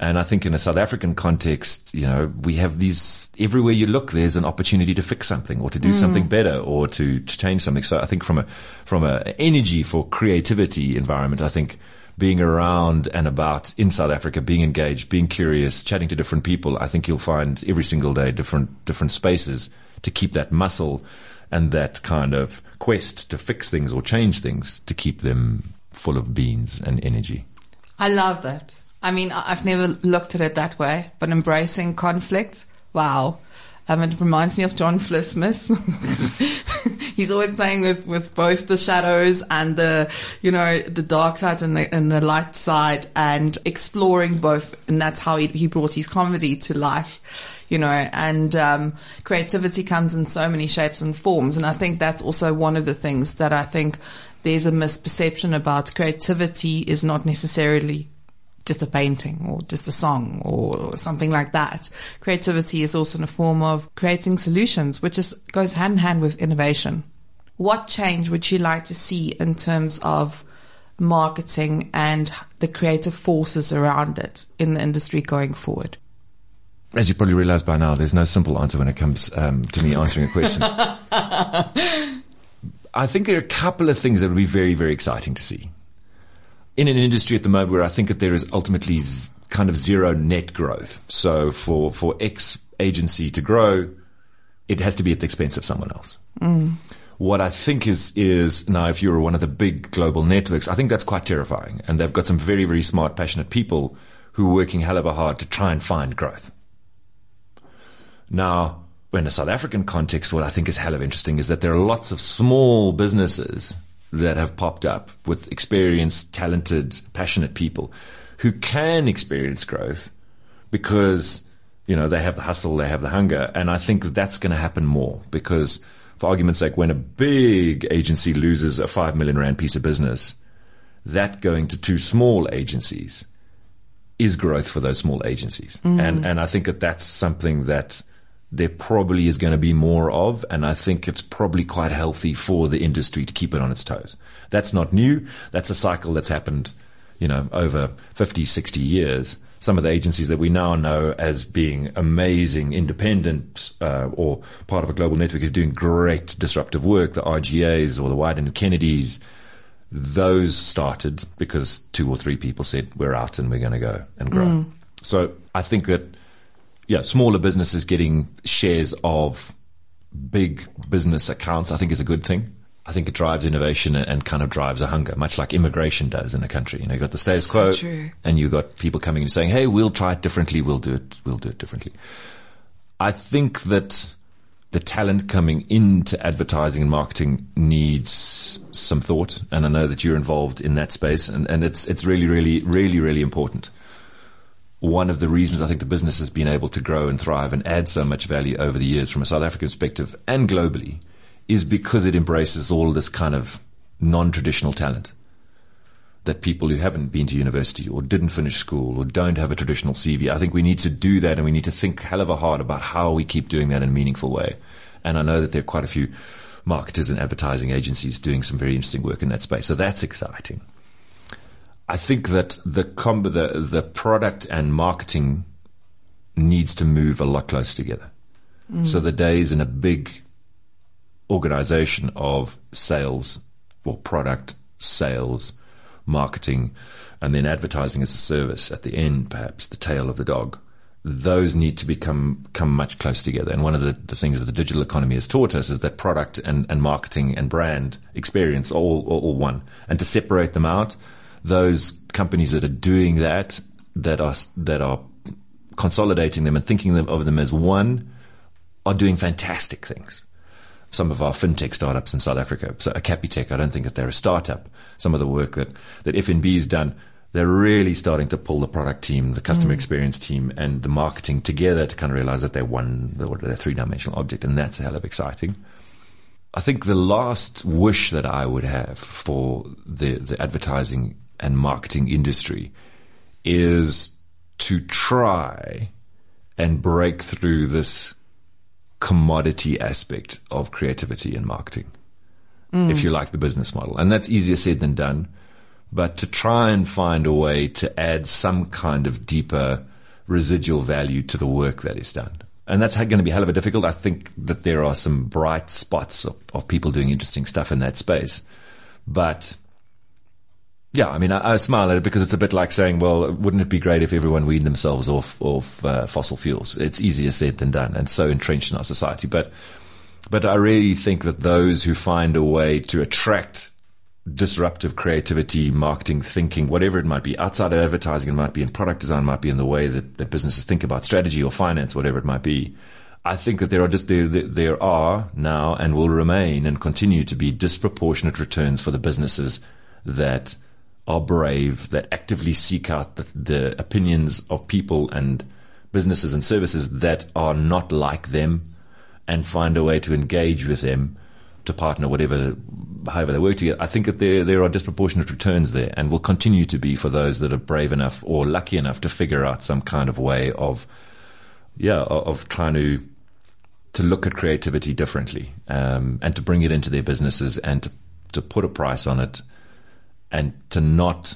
And I think in a South African context, we have these, everywhere you look, there's an opportunity to fix something or to do something better or to change something. So I think from a energy for creativity environment, I think being around and about in South Africa, being engaged, being curious, chatting to different people, I think you'll find every single day different spaces to keep that muscle and that kind of quest to fix things or change things, to keep them full of beans and energy. I love that. I mean, I've never looked at it that way, but embracing conflict, wow. It reminds me of John Flismus. He's always playing with both the shadows and the dark side and the light side, and exploring both. And that's how he brought his comedy to life, and creativity comes in so many shapes and forms. And I think that's also one of the things that I think there's a misperception about. Creativity is not necessarily just a painting or just a song or something like that. Creativity is also in a form of creating solutions, which goes hand in hand with innovation. What change would you like to see in terms of marketing and the creative forces around it in the industry going forward? As you probably realize by now, there's no simple answer when it comes to me answering a question. I think there are a couple of things that would be very, very exciting to see. In an industry at the moment where I think that there is ultimately kind of zero net growth. So for X agency to grow, it has to be at the expense of someone else. What I think is now, if you're one of the big global networks, I think that's quite terrifying. And they've got some very, very smart, passionate people who are working hell of a hard to try and find growth. Now, in a South African context, what I think is hell of interesting is that there are lots of small businesses that have popped up with experienced, talented, passionate people who can experience growth because, they have the hustle, they have the hunger. And I think that's going to happen more because, for argument's sake, when a big agency loses a 5 million rand piece of business, that going to two small agencies is growth for those small agencies. And I think that's something that there probably is going to be more of, and I think it's probably quite healthy for the industry to keep it on its toes. That's not new. That's a cycle that's happened, over 50, 60 years. Some of the agencies that we now know as being amazing, independent, or part of a global network are doing great disruptive work, the RGAs or the Wieden and Kennedys, those started because 2 or 3 people said, we're out and we're going to go and grow. So I think that, smaller businesses getting shares of big business accounts, I think is a good thing. I think it drives innovation and kind of drives a hunger, much like immigration does in a country. You've got the status quo, and you've got people coming and saying, hey, we'll try it differently. We'll do it differently. I think that the talent coming into advertising and marketing needs some thought. And I know that you're involved in that space, and it's really, really, really, really important. One of the reasons I think the business has been able to grow and thrive and add so much value over the years from a South African perspective and globally is because it embraces all this kind of non-traditional talent that people who haven't been to university or didn't finish school or don't have a traditional CV. I think we need to do that, and we need to think hell of a hard about how we keep doing that in a meaningful way. And I know that there are quite a few marketers and advertising agencies doing some very interesting work in that space. So that's exciting. I think that the product and marketing needs to move a lot closer together. So the days in a big organization of sales or product, sales, marketing, and then advertising as a service at the end, perhaps the tail of the dog, those need to come much closer together. And one of the things that the digital economy has taught us is that product and marketing and brand experience are all one. And to separate them out, those companies that are doing that are consolidating them and thinking of them as one, are doing fantastic things. Some of our fintech startups in South Africa, so a Capitec, I don't think that they're a startup. Some of the work that FNB has done, they're really starting to pull the product team, the customer experience team, and the marketing together to kind of realize that they're they're three-dimensional object, and that's a hell of exciting. I think the last wish that I would have for the advertising and marketing industry is to try and break through this commodity aspect of creativity and marketing, if you like the business model. And that's easier said than done. but to try and find a way to add some kind of deeper residual value to the work that is done. And that's going to be hell of a difficult. I think that there are some bright spots of people doing interesting stuff in that space. But yeah, I mean, I smile at it because it's a bit like saying, well, wouldn't it be great if everyone weaned themselves off fossil fuels? It's easier said than done, and so entrenched in our society. But I really think that those who find a way to attract disruptive creativity, marketing, thinking, whatever it might be, outside of advertising, it might be in product design, it might be in the way that businesses think about strategy or finance, whatever it might be. I think that there are now and will remain and continue to be disproportionate returns for the businesses that are brave, that actively seek out the opinions of people and businesses and services that are not like them, and find a way to engage with them, to partner, however they work together. I think that there are disproportionate returns there, and will continue to be for those that are brave enough or lucky enough to figure out some kind of way of trying to look at creativity differently, and to bring it into their businesses, and to put a price on it, and to not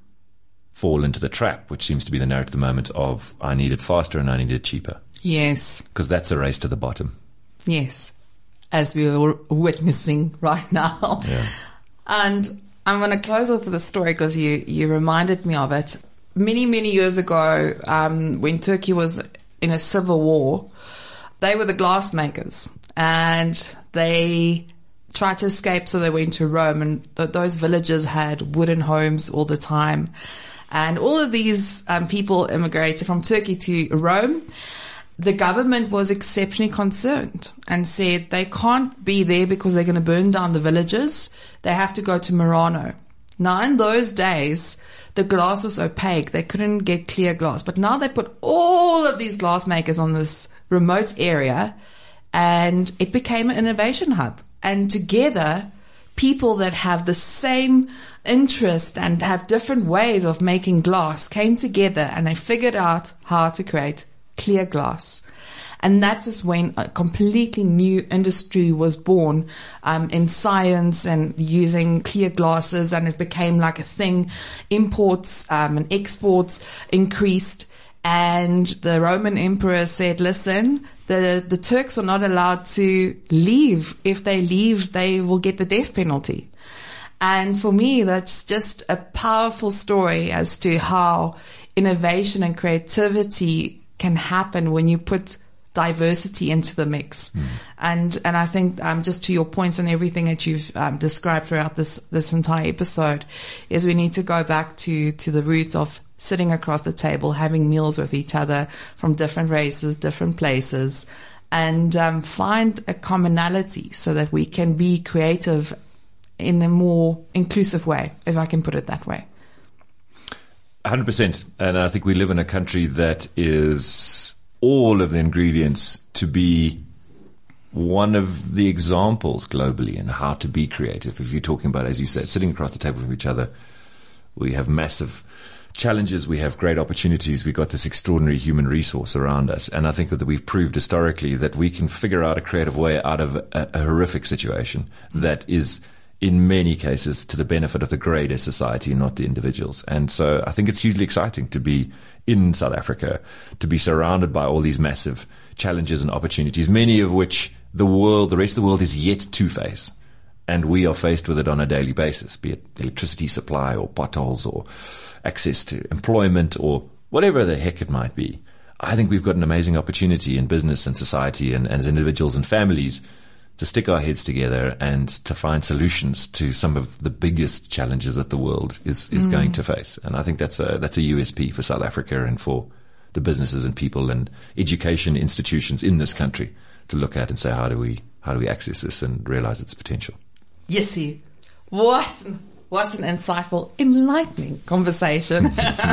fall into the trap, which seems to be the narrative at the moment of, I need it faster and I need it cheaper. Yes. Because that's a race to the bottom. Yes. As we're witnessing right now. Yeah. And I'm going to close off with a story because you reminded me of it. Many, many years ago, when Turkey was in a civil war, they were the glass makers, and they tried to escape, so they went to Rome, and those villages had wooden homes all the time. And all of these people immigrated from Turkey to Rome. The government was exceptionally concerned and said they can't be there because they're going to burn down the villages. They have to go to Murano. Now, in those days, the glass was opaque. They couldn't get clear glass. But now they put all of these glass makers on this remote area, and it became an innovation hub. And together, people that have the same interest and have different ways of making glass came together, and they figured out how to create clear glass. And that is when a completely new industry was born in science and using clear glasses, and it became like a thing. Imports and exports increased, and the Roman emperor said, listen, the Turks are not allowed to leave. If they leave, they will get the death penalty. And for me, that's just a powerful story as to how innovation and creativity can happen when you put diversity into the mix. And I think, just to your points and everything that you've described throughout this entire episode, is we need to go back to the roots of sitting across the table, having meals with each other from different races, different places, and find a commonality so that we can be creative in a more inclusive way, if I can put it that way. 100%. And I think we live in a country that is all of the ingredients to be one of the examples globally in how to be creative. If you're talking about, as you said, sitting across the table from each other, we have massive challenges, we have great opportunities, we've got this extraordinary human resource around us. And I think that we've proved historically that we can figure out a creative way out of a horrific situation that is, in many cases, to the benefit of the greater society, not the individuals. And so I think it's hugely exciting to be in South Africa, to be surrounded by all these massive challenges and opportunities, many of which the rest of the world is yet to face. And we are faced with it on a daily basis, be it electricity supply or potholes or access to employment or whatever the heck it might be. I think we've got an amazing opportunity in business and society and as individuals and families to stick our heads together and to find solutions to some of the biggest challenges that the world is going to face. And I think that's a USP for South Africa and for the businesses and people and education institutions in this country to look at and say, how do we access this and realize its potential? Yesy. What an insightful, enlightening conversation.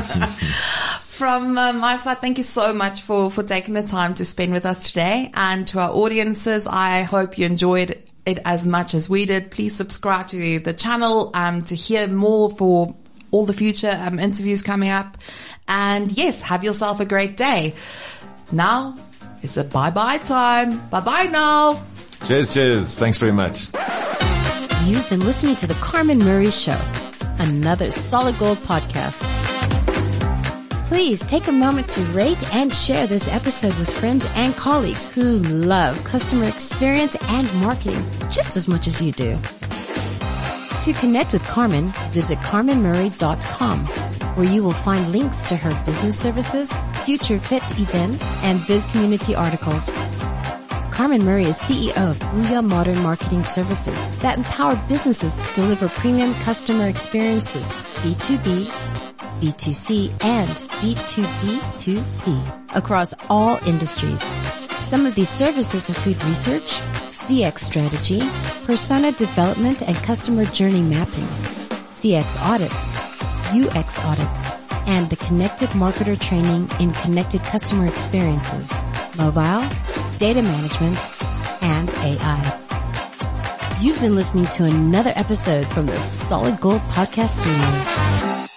From my side, thank you so much for taking the time to spend with us today. And to our audiences, I hope you enjoyed it as much as we did. Please subscribe to the channel to hear more for all the future interviews coming up. And yes, have yourself a great day. Now, it's a bye-bye time. Bye-bye now. Cheers. Thanks very much. You've been listening to The Carmen Murray Show. another Solid Gold podcast. Please take a moment to rate and share this episode with friends and colleagues who love customer experience and marketing just as much as you do. To connect with Carmen, visit carmenmurray.com, where you will find links to her business services, Future Fit events, and Biz Community articles. Carmen Murray is CEO of Booyah Modern Marketing Services that empower businesses to deliver premium customer experiences, B2B, B2C, and B2B2C across all industries. Some of these services include research, CX strategy, persona development and customer journey mapping, CX audits, UX audits, and the connected marketer training in connected customer experiences, mobile, data management, and AI. You've been listening to another episode from the Solid Gold Podcast Studios.